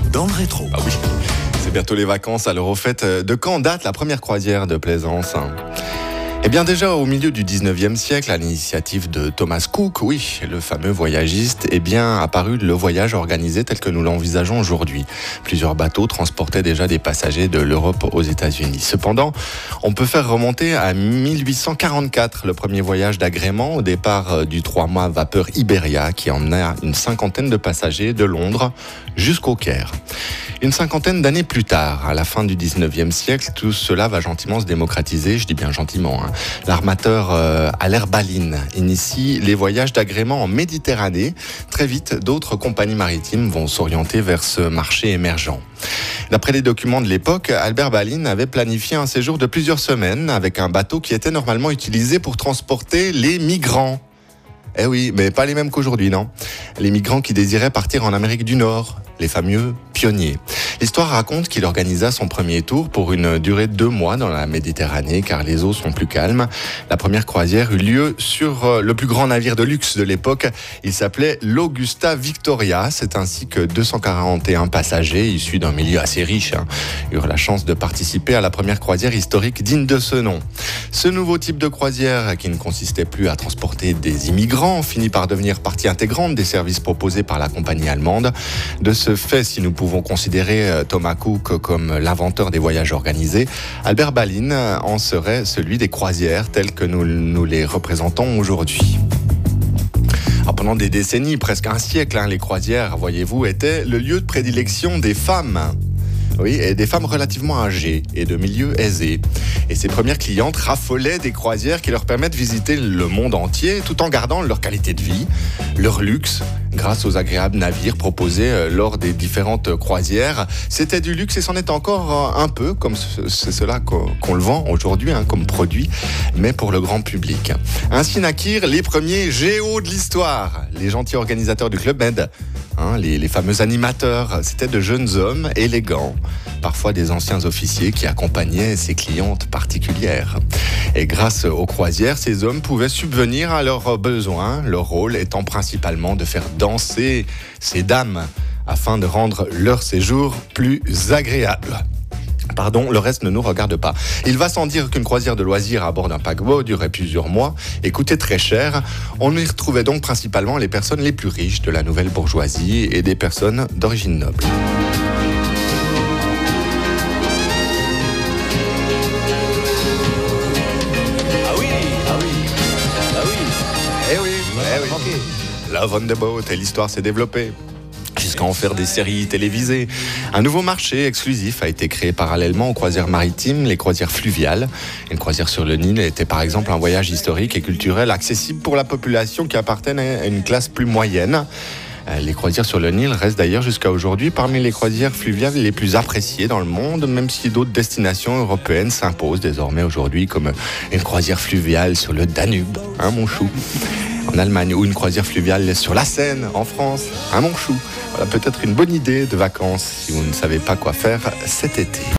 dans le rétro. Ah oui, c'est bientôt les vacances, alors au fait, de quand date la première croisière de plaisance ? Eh bien déjà au milieu du 19e siècle, à l'initiative de Thomas Cook, oui, le fameux voyagiste, est bien apparu le voyage organisé tel que nous l'envisageons aujourd'hui. Plusieurs bateaux transportaient déjà des passagers de l'Europe aux États-Unis. Cependant, on peut faire remonter à 1844 le premier voyage d'agrément au départ du 3 mois vapeur Iberia qui emmena une cinquantaine de passagers de Londres jusqu'au Caire. Une cinquantaine d'années plus tard, à la fin du 19e siècle, tout cela va gentiment se démocratiser, je dis bien gentiment. L'armateur Allerbaline initie les voyages d'agrément en Méditerranée. Très vite, d'autres compagnies maritimes vont s'orienter vers ce marché émergent. D'après les documents de l'époque, Albert Baline avait planifié un séjour de plusieurs semaines avec un bateau qui était normalement utilisé pour transporter les migrants. Eh oui, mais pas les mêmes qu'aujourd'hui, non ? Les migrants qui désiraient partir en Amérique du Nord, les fameux pionniers. L'histoire raconte qu'il organisa son premier tour pour une durée de 2 mois dans la Méditerranée, car les eaux sont plus calmes. La première croisière eut lieu sur le plus grand navire de luxe de l'époque. Il s'appelait l'Augusta Victoria. C'est ainsi que 241 passagers, issus d'un milieu assez riche, eurent la chance de participer à la première croisière historique digne de ce nom. Ce nouveau type de croisière, qui ne consistait plus à transporter des immigrants, finit par devenir partie intégrante des services proposés par la compagnie allemande. De ce fait, si nous pouvons considérer Thomas Cook comme l'inventeur des voyages organisés, Albert Baline en serait celui des croisières telles que nous les représentons aujourd'hui. Alors pendant des décennies, presque un siècle, les croisières, voyez-vous, étaient le lieu de prédilection des femmes. Oui, et des femmes relativement âgées et de milieux aisés. Et ces premières clientes raffolaient des croisières qui leur permettent de visiter le monde entier tout en gardant leur qualité de vie, leur luxe, grâce aux agréables navires proposés lors des différentes croisières. C'était du luxe et c'en est encore un peu, comme c'est cela qu'on le vend aujourd'hui comme produit, mais pour le grand public. Ainsi naquirent les premiers géos de l'histoire, les gentils organisateurs du Club Med. Les fameux animateurs, c'était de jeunes hommes élégants, parfois des anciens officiers qui accompagnaient ces clientes particulières. Et grâce aux croisières, ces hommes pouvaient subvenir à leurs besoins, leur rôle étant principalement de faire danser ces dames afin de rendre leur séjour plus agréable. Le reste ne nous regarde pas. Il va sans dire qu'une croisière de loisirs à bord d'un paquebot durait plusieurs mois et coûtait très cher. On y retrouvait donc principalement les personnes les plus riches de la nouvelle bourgeoisie et des personnes d'origine noble. Eh oui. Love on the boat et l'histoire s'est développée jusqu'à en faire des séries télévisées. Un nouveau marché exclusif a été créé parallèlement aux croisières maritimes, les croisières fluviales. Une croisière sur le Nil était par exemple un voyage historique et culturel accessible pour la population qui appartenait à une classe plus moyenne. Les croisières sur le Nil restent d'ailleurs jusqu'à aujourd'hui parmi les croisières fluviales les plus appréciées dans le monde, même si d'autres destinations européennes s'imposent désormais aujourd'hui, comme une croisière fluviale sur le Danube, mon chou, en Allemagne, ou une croisière fluviale sur la Seine, en France, mon chou. Voilà peut-être une bonne idée de vacances si vous ne savez pas quoi faire cet été.